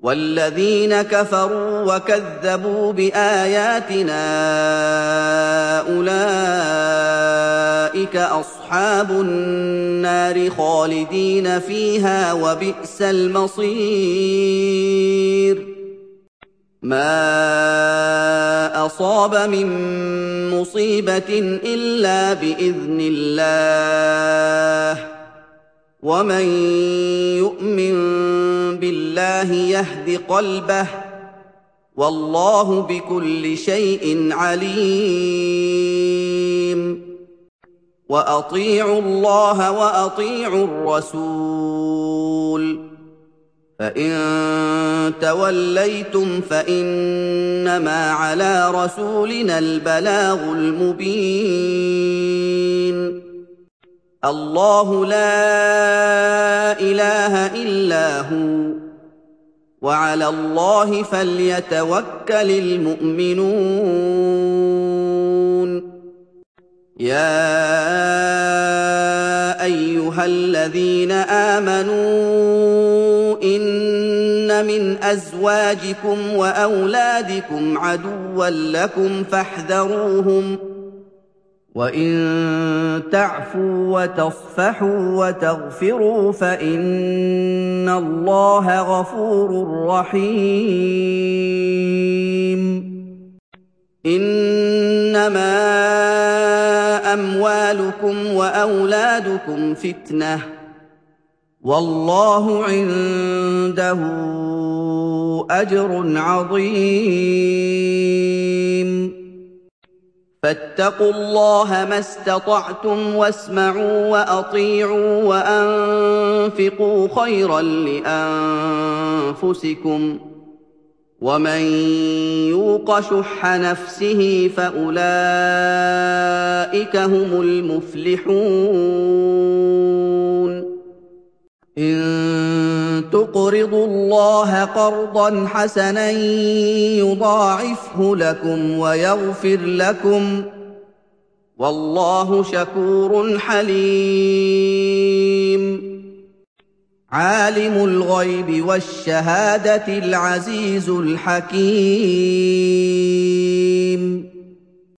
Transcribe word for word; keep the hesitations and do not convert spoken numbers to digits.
وَالَّذِينَ كَفَرُوا وَكَذَّبُوا بِآيَاتِنَا أُولَٰئِكَ أَصْحَابُ النَّارِ خَالِدِينَ فِيهَا ۖ وَبِئْسَ الْمَصِيرُ مَا أَصَابَ مِن مُّصِيبَةٍ إِلَّا بِإِذْنِ اللَّهِ ۗ وَمَن يُؤْمِن بِاللَّهِ يَهْدِ قَلْبَهُ ۚ وَاللَّهُ بِكُلِّ شَيْءٍ عَلِيمٌ وَأَطِيعُوا اللَّهَ وَأَطِيعُوا الرَّسُولَ ۚ فَإِن تَوَلَّيْتُمْ فَإِنَّمَا عَلَىٰ رَسُولِنَا الْبَلَاغُ الْمُبِينُ اللَّهُ لَا إِلَٰهَ إِلَّا هُوَ ۚ وَعَلَى اللَّهِ فَلْيَتَوَكَّلِ الْمُؤْمِنُونَ يَا أَيُّهَا الَّذِينَ آمَنُوا إِنَّ مِنْ أَزْوَاجِكُمْ وَأَوْلَادِكُمْ عَدُوًّا لَّكُمْ فَاحْذَرُوهُمْ ۚ وَإِن تَعْفُوا وَتَصْفَحُوا وَتَغْفِرُوا فَإِنَّ اللَّهَ غَفُورٌ رَّحِيمٌ إِنَّمَا أَمْوَالُكُمْ وَأَوْلَادُكُمْ فِتْنَةٌ ۚ وَاللَّهُ عِندَهُ أَجْرٌ عَظِيمٌ فَاتَّقُوا اللَّهَ مَا اسْتَطَعْتُمْ وَاسْمَعُوا وَأَطِيعُوا وَأَنفِقُوا خَيْرًا لِّأَنفُسِكُمْ ۗ وَمَن يُوقَ شُحَّ نَفْسِهِ فَأُولَٰئِكَ هُمُ الْمُفْلِحُونَ إِن تُقْرِضُوا اللَّهَ قَرْضًا حَسَنًا يُضَاعِفْهُ لَكُمْ وَيَغْفِرْ لَكُمْ ۚ وَاللَّهُ شَكُورٌ حَلِيمٌ عَالِمُ الْغَيْبِ وَالشَّهَادَةِ الْعَزِيزُ الْحَكِيمُ